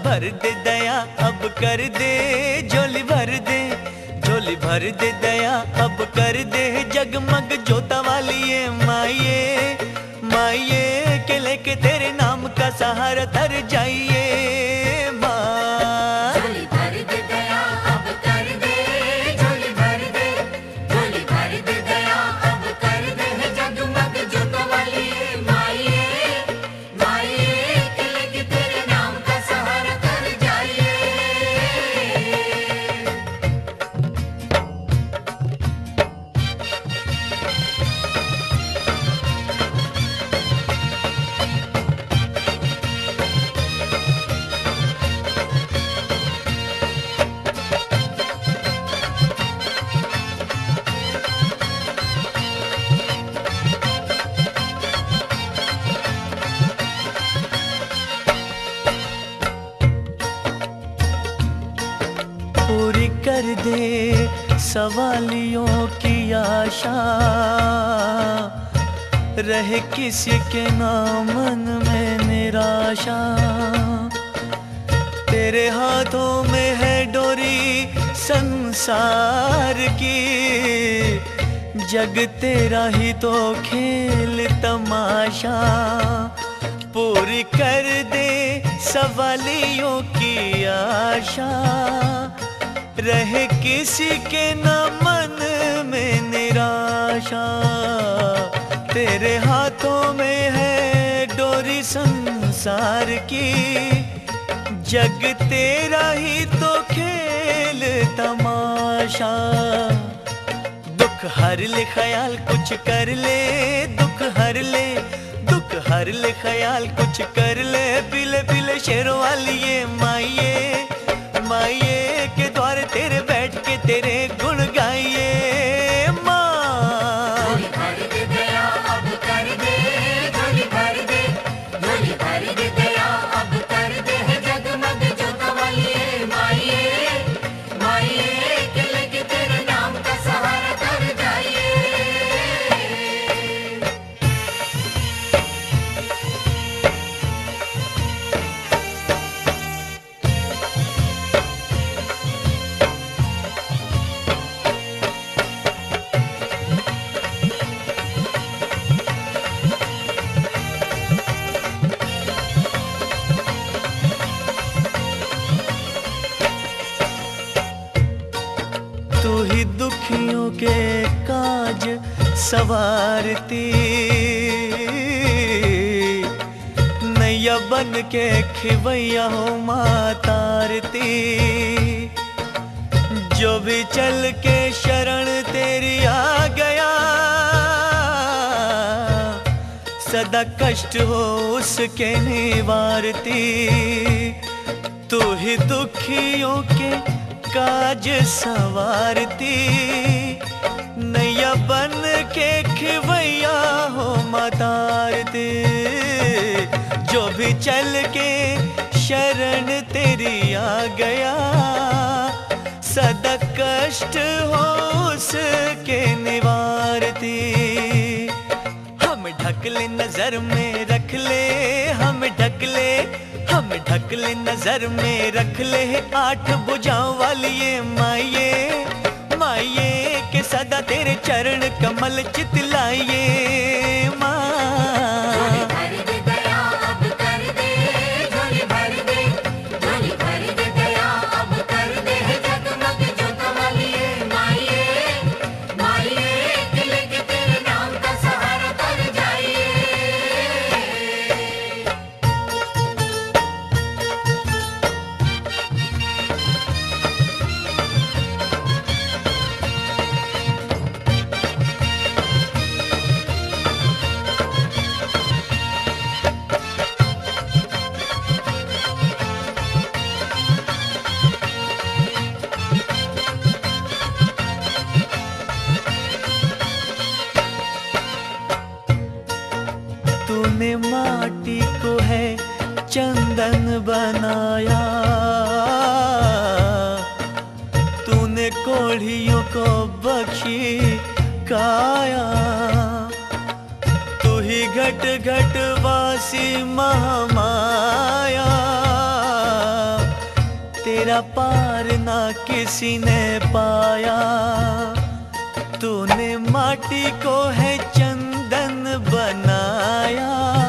भर दे दया अब कर दे, झोली भर दे, झोली भर दे दया अब कर दे। जगमग जोता वाली ये माये, माये के लेके तेरे नाम का सहारा तर जाइए माँ। झोली भर दे दया अब कर दे, झोली भर दे, झोली भर दे दया अब कर दे। जगमग जोता वाली ये माये, माये के लेके तेरे नाम का सहारा तर जाइए। पूरी कर दे सवालियों की आशा, रहे किसी के ना मन में निराशा। तेरे हाथों में है डोरी संसार की, जग तेरा ही तो खेल तमाशा। पूरी कर दे सवालियों की आशा, रहे किसी के न मन में निराशा। तेरे हाथों में है डोरी संसार की, जग तेरा ही तो खेल तमाशा। दुख हर ले ख्याल कुछ कर ले, दुख हर ले, दुख हर ले ख्याल कुछ कर ले। पीले पीले शेरों वाली ये माये, माये के द्वार तेरे बैठ के तेरे गुण गाइए माँ। झोली भर दे दया अब कर दे, झोली भर दे, झोली भर दे दया अब कर दे। जगमग जोता वाली ये माये, माये के लेके तेरे नाम का सहारा तर जाइए। तू ही दुखियों के काज सवारती, नैया बन के खिवैया हो मातारती। जो भी चल के शरण तेरी आ गया, सदा कष्ट हो उसके निवारती। तू ही दुखियों के काज सवारती, नैया बन के खिवैया हो मातारती। जो भी चल के शरण तेरी आ गया, सदा कष्ट हो उसके निवारती। हम ढक ले नजर में रख ले, हम ढक ले, हम ढक ले नजर में रख ले। आठ भुजाओं वाली ये माये, माये के सदा तेरे चरण कमल चितलाइए माँ। झोली भर दे दया अब कर दे, झोली भर दे, झोली भर दे दया अब कर दे। जगमग जोता वाली ये माये, माये के लेके तेरे नाम का सहारा तर जाइए। तूने माटी को है चंदन बनाया, तूने कोढ़ियों को बख्शी काया। तू ही घट घट वासी महामाया, तेरा पार ना किसी ने पाया। तूने माटी को है चंदन बनाया,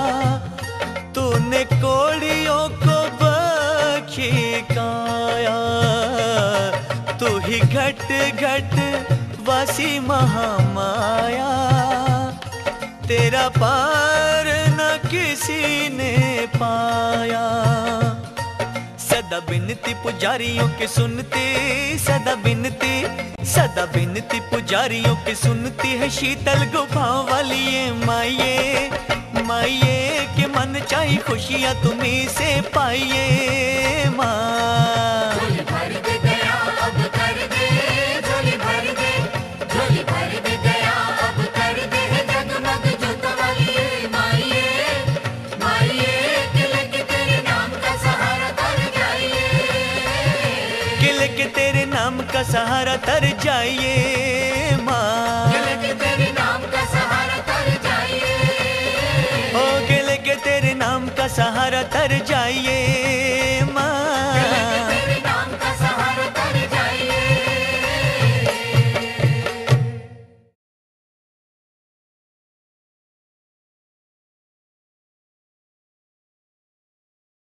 तूने कोड़ियों को बख्शी काया। तू ही घट घट वासी महामाया, तेरा पार न किसी ने पाया। सदा बिनती पुजारियों की सुनती, सदा बिनती पुजारियों की सुनती है शीतल गुफाओं वाली ये माइये। माइये के मन चाही खुशियाँ तुम्हीं से पाइए माँ। झोली भर दे दया अब कर दे, झोली भर दे, झोली भर दे दया अब कर दे जगमग ज्योत वाली ये माइये। माइये किले के तेरे नाम का सहारा तर जाइए, किले के तेरे नाम का सहारा तर जाइए माँ। किले के तेरे नाम का सहारा तर जाइए, ओ किले के तेरे नाम का सहारा तर जाइए।